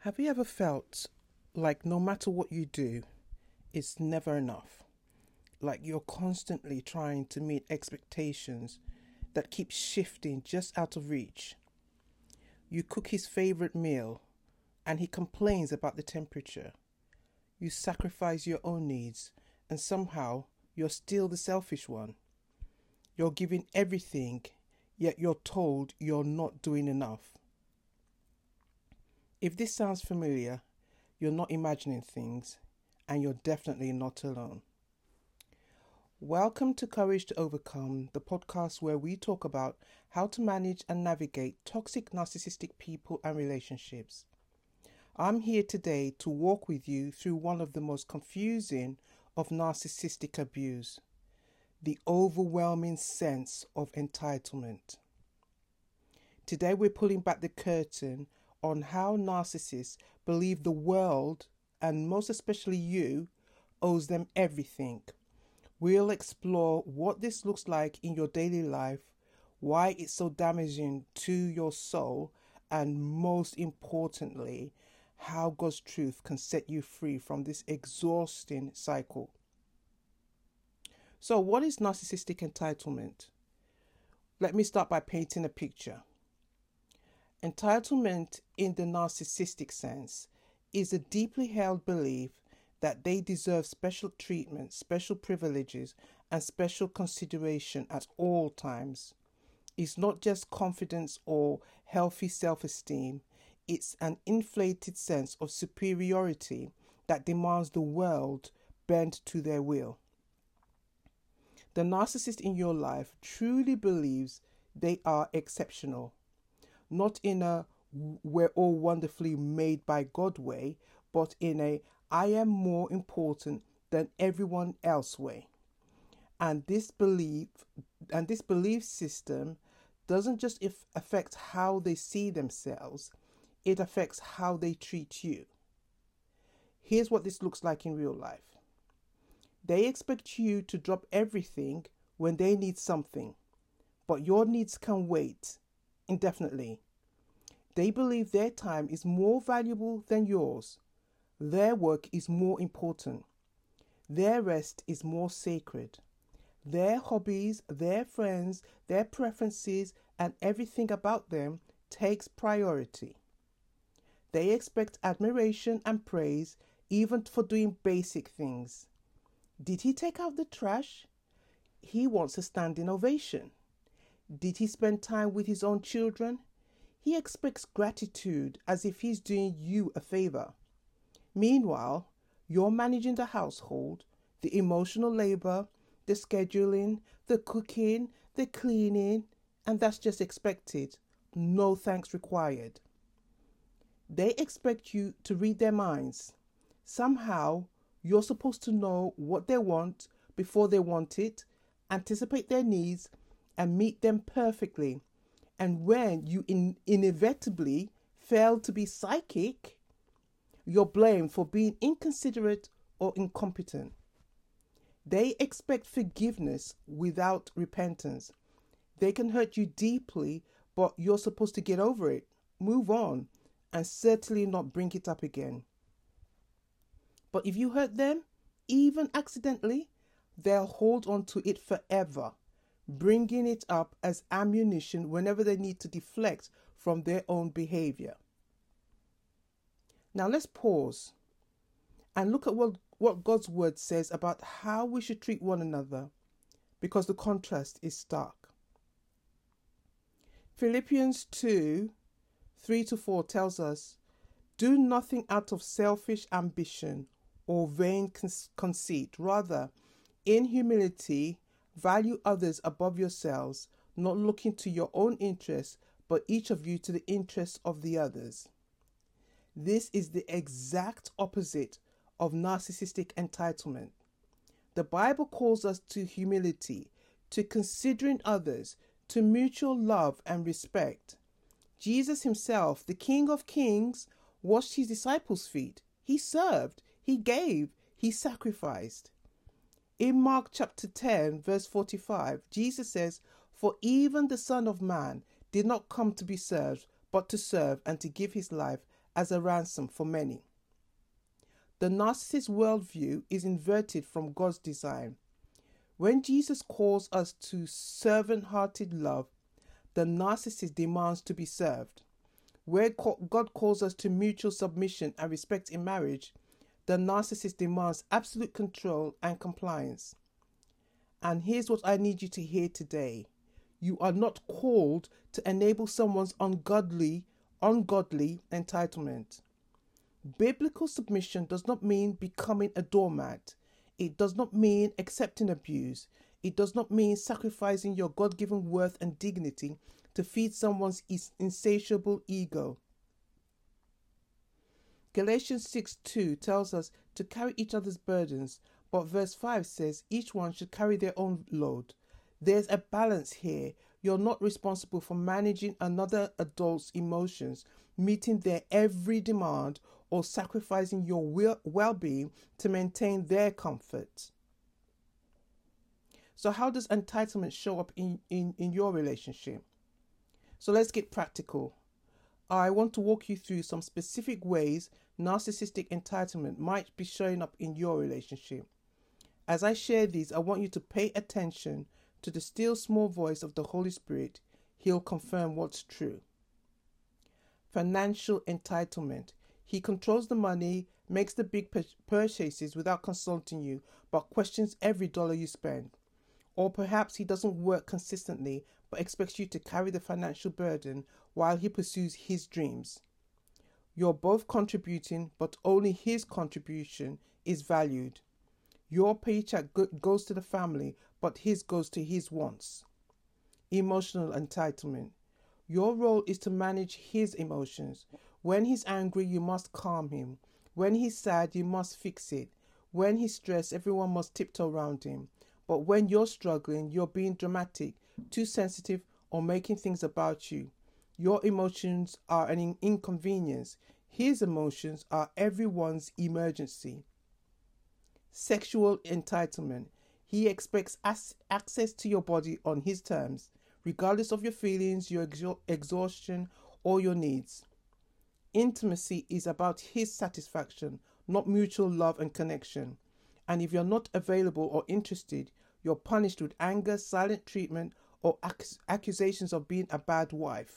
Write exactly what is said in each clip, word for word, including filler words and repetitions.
Have you ever felt like no matter what you do, it's never enough? Like you're constantly trying to meet expectations that keep shifting just out of reach. You cook his favorite meal and he complains about the temperature. You sacrifice your own needs and somehow you're still the selfish one. You're giving everything, yet you're told you're not doing enough. If this sounds familiar, you're not imagining things and you're definitely not alone. Welcome to Courage to Overcome, the podcast where we talk about how to manage and navigate toxic narcissistic people and relationships. I'm here today to walk with you through one of the most confusing of narcissistic abuse, the overwhelming sense of entitlement. Today we're pulling back the curtain on how narcissists believe the world, and most especially you, owes them everything. We'll explore what this looks like in your daily life, why it's so damaging to your soul, and most importantly, how God's truth can set you free from this exhausting cycle. So, what is narcissistic entitlement? Let me start by painting a picture. Entitlement in the narcissistic sense is a deeply held belief that they deserve special treatment, special privileges, and special consideration at all times. It's not just confidence or healthy self-esteem. It's an inflated sense of superiority that demands the world bend to their will. The narcissist in your life truly believes they are exceptional, not in a we're all wonderfully made by God way, but in a I am more important than everyone else way. And this belief and this belief system doesn't just if affect how they see themselves, it affects how they treat you. Here's what this looks like in real life. They expect you to drop everything when they need something, but your needs can wait indefinitely. They believe their time is more valuable than yours. Their work is more important. Their rest is more sacred. Their hobbies, their friends, their preferences, and everything about them takes priority. They expect admiration and praise even for doing basic things. Did he take out the trash? He wants a standing ovation. Did he spend time with his own children? He expects gratitude as if he's doing you a favor. Meanwhile, you're managing the household, the emotional labor, the scheduling, the cooking, the cleaning, and that's just expected. No thanks required. They expect you to read their minds. Somehow, you're supposed to know what they want before they want it, anticipate their needs, and meet them perfectly. And when you in- inevitably fail to be psychic, you're blamed for being inconsiderate or incompetent. They expect forgiveness without repentance. They can hurt you deeply, but you're supposed to get over it, move on, and certainly not bring it up again. But if you hurt them, even accidentally, they'll hold on to it forever, bringing it up as ammunition whenever they need to deflect from their own behavior. Now let's pause and look at what, what God's word says about how we should treat one another, because the contrast is stark. Philippians two, three to four tells us, do nothing out of selfish ambition or vain conceit. Rather, in humility, value others above yourselves, not looking to your own interests, but each of you to the interests of the others. This is the exact opposite of narcissistic entitlement. The Bible calls us to humility, to considering others, to mutual love and respect. Jesus himself, the King of Kings, washed his disciples' feet. He served, he gave, he sacrificed. In Mark chapter ten, verse forty-five, Jesus says, "For even the Son of Man did not come to be served, but to serve and to give his life as a ransom for many. The narcissist worldview is inverted from God's design. When Jesus calls us to servant-hearted love, the narcissist demands to be served. Where God calls us to mutual submission and respect in marriage, the narcissist demands absolute control and compliance. And here's what I need you to hear today. You are not called to enable someone's ungodly, ungodly entitlement. Biblical submission does not mean becoming a doormat. It does not mean accepting abuse. It does not mean sacrificing your God-given worth and dignity to feed someone's insatiable ego. Galatians six two tells us to carry each other's burdens, but verse five says each one should carry their own load. There's a balance here. You're not responsible for managing another adult's emotions, meeting their every demand, or sacrificing your well-being to maintain their comfort. So how does entitlement show up in, in, in your relationship? So let's get practical. I want to walk you through some specific ways narcissistic entitlement might be showing up in your relationship. As I share these, I want you to pay attention to the still small voice of the Holy Spirit. He'll confirm what's true. Financial entitlement. He controls the money, makes the big purchases without consulting you, but questions every dollar you spend. Or perhaps he doesn't work consistently, but expects you to carry the financial burden while he pursues his dreams. You're both contributing, but only his contribution is valued. Your paycheck go- goes to the family, but his goes to his wants. Emotional entitlement. Your role is to manage his emotions. When he's angry, you must calm him. When he's sad, you must fix it. When he's stressed, everyone must tiptoe around him. But when you're struggling, you're being dramatic, too sensitive, or making things about you. Your emotions are an inconvenience. His emotions are everyone's emergency. Sexual entitlement. He expects as- access to your body on his terms, regardless of your feelings, your exha- exhaustion, or your needs. Intimacy is about his satisfaction, not mutual love and connection. And if you're not available or interested, you're punished with anger, silent treatment, or ac- accusations of being a bad wife.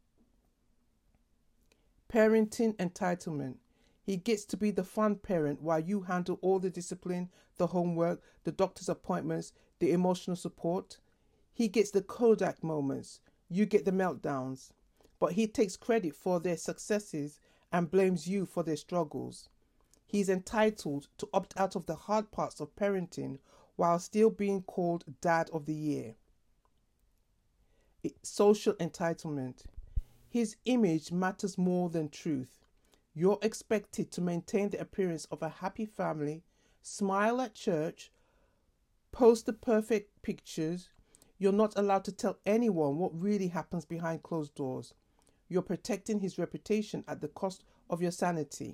Parenting entitlement. He gets to be the fun parent while you handle all the discipline, the homework, the doctor's appointments, the emotional support. He gets the Kodak moments. You get the meltdowns. But he takes credit for their successes and blames you for their struggles. He's entitled to opt out of the hard parts of parenting while still being called Dad of the Year. Social entitlement. His image matters more than truth. You're expected to maintain the appearance of a happy family, smile at church, post the perfect pictures. You're not allowed to tell anyone what really happens behind closed doors. You're protecting his reputation at the cost of your sanity.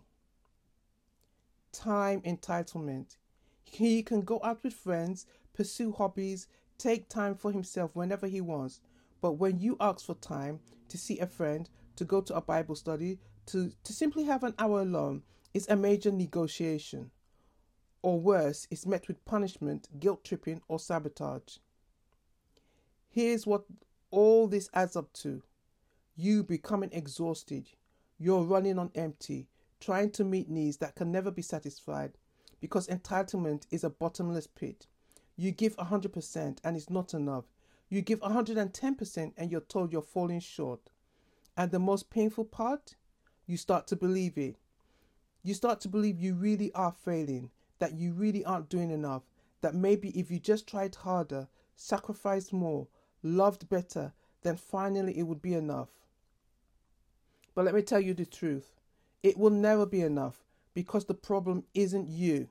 Time entitlement. He can go out with friends, pursue hobbies, take time for himself whenever he wants. But when you ask for time to see a friend, to go to a Bible study, to, to simply have an hour alone, it's a major negotiation. Or worse, it's met with punishment, guilt tripping, or sabotage. Here's what all this adds up to. You becoming exhausted. You're running on empty, trying to meet needs that can never be satisfied because entitlement is a bottomless pit. You give one hundred percent and it's not enough. You give one hundred ten percent and you're told you're falling short. And the most painful part? You start to believe it. You start to believe you really are failing, that you really aren't doing enough, that maybe if you just tried harder, sacrificed more, loved better, then finally it would be enough. But let me tell you the truth. It will never be enough because the problem isn't you.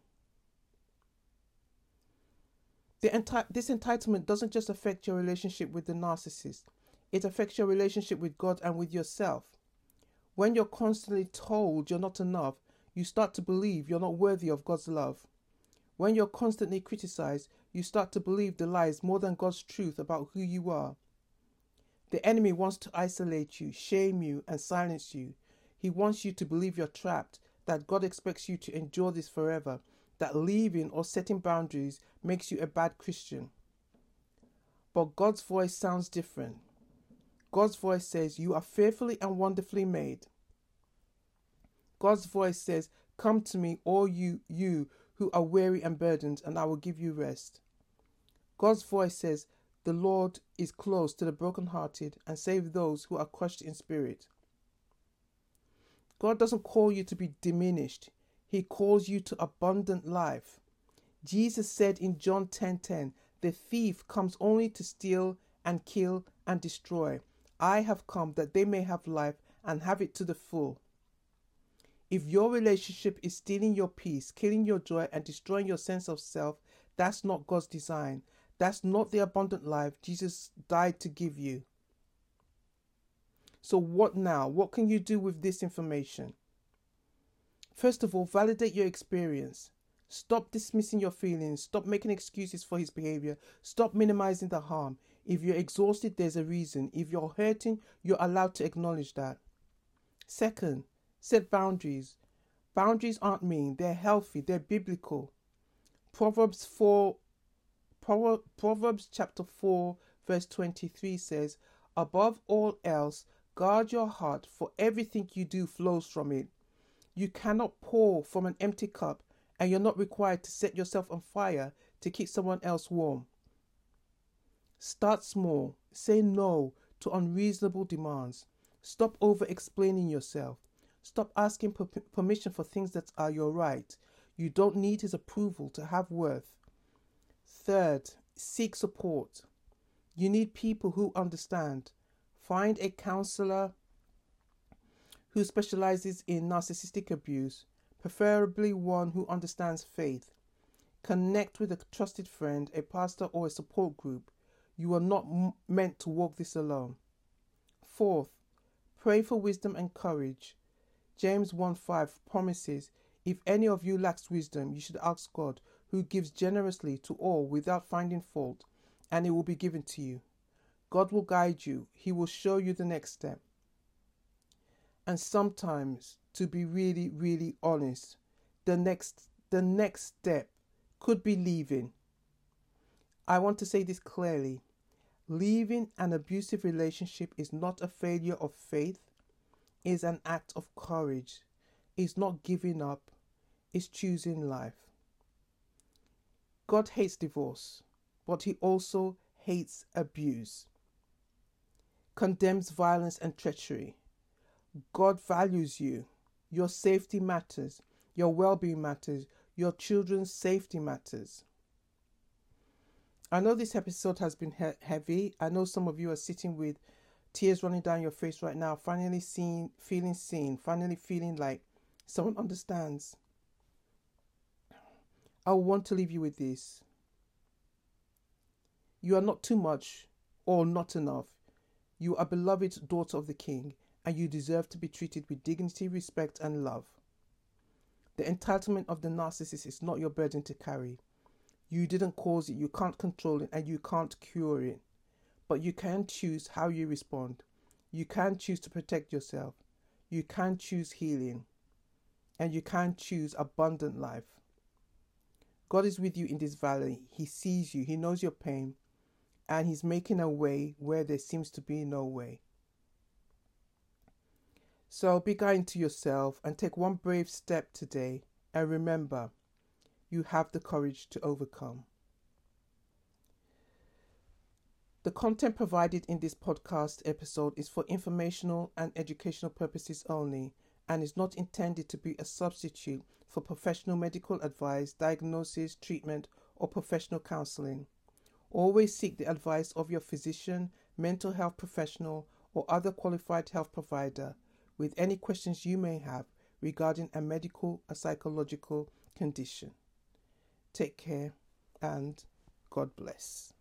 The enti- this entitlement doesn't just affect your relationship with the narcissist. It affects your relationship with God and with yourself. When you're constantly told you're not enough, you start to believe you're not worthy of God's love. When you're constantly criticized, you start to believe the lies more than God's truth about who you are. The enemy wants to isolate you, shame you, and silence you. He wants you to believe you're trapped, that God expects you to endure this forever, that leaving or setting boundaries makes you a bad Christian. But God's voice sounds different. God's voice says, you are fearfully and wonderfully made. God's voice says, come to me, all you, you who are weary and burdened, and I will give you rest. God's voice says, the Lord is close to the brokenhearted and save those who are crushed in spirit. God doesn't call you to be diminished. He calls you to abundant life. Jesus said in John ten ten, the thief comes only to steal and kill and destroy. I have come that they may have life and have it to the full. If your relationship is stealing your peace, killing your joy, and destroying your sense of self, that's not God's design. That's not the abundant life Jesus died to give you. So what now? What can you do with this information? First of all, validate your experience. Stop dismissing your feelings. Stop making excuses for his behavior. Stop minimizing the harm. If you're exhausted, there's a reason. If you're hurting, you're allowed to acknowledge that. Second, set boundaries. Boundaries aren't mean. They're healthy. They're biblical. Proverbs four, Proverbs chapter four, verse twenty-three says, above all else, guard your heart, for everything you do flows from it. You cannot pour from an empty cup, and you're not required to set yourself on fire to keep someone else warm. Start small. Say no to unreasonable demands. Stop over-explaining yourself. Stop asking per- permission for things that are your right. You don't need his approval to have worth. Third, seek support. You need people who understand. Find a counselor who specializes in narcissistic abuse, preferably one who understands faith. Connect with a trusted friend, a pastor, or a support group. You are not m- meant to walk this alone. Fourth, pray for wisdom and courage. James one five promises, if any of you lacks wisdom, you should ask God, who gives generously to all without finding fault, and it will be given to you. God will guide you. He will show you the next step. And sometimes, to be really, really honest, the next, the next step could be leaving. I want to say this clearly. Leaving an abusive relationship is not a failure of faith. It is an act of courage. It's not giving up. It's choosing life. God hates divorce, but he also hates abuse, condemns violence and treachery. God values you. Your safety matters. Your well-being matters. Your children's safety matters. I know this episode has been he- heavy. I know some of you are sitting with tears running down your face right now, finally seeing, feeling seen, finally feeling like someone understands. I want to leave you with this. You are not too much or not enough. You are a beloved daughter of the King, and you deserve to be treated with dignity, respect, and love. The entitlement of the narcissist is not your burden to carry. You didn't cause it, you can't control it, and you can't cure it. But you can choose how you respond. You can choose to protect yourself. You can choose healing. And you can choose abundant life. God is with you in this valley. He sees you. He knows your pain. And he's making a way where there seems to be no way. So be kind to yourself and take one brave step today. And remember, you have the courage to overcome. The content provided in this podcast episode is for informational and educational purposes only and is not intended to be a substitute for professional medical advice, diagnosis, treatment, or professional counseling. Always seek the advice of your physician, mental health professional, or other qualified health provider with any questions you may have regarding a medical or psychological condition. Take care and God bless.